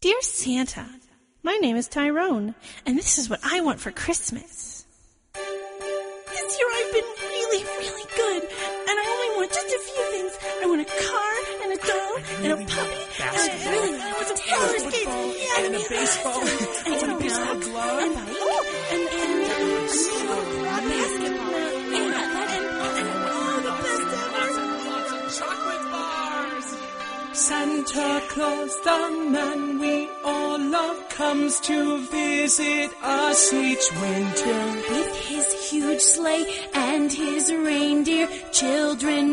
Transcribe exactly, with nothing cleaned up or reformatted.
Dear Santa, my name is Tyrone, and this is what I want for Christmas. This year I've been really, really good, and I only want just a few things. I want a car, and a doll, and a puppy, and I really I want some roller skates, yeah, and a baseball, and and a baseball glove, and oh, and and a basketball, and and oh, the best ever. Chocolate bars. Santa Claus, the man we all love, comes to visit us each winter. With his huge sleigh and his reindeer, children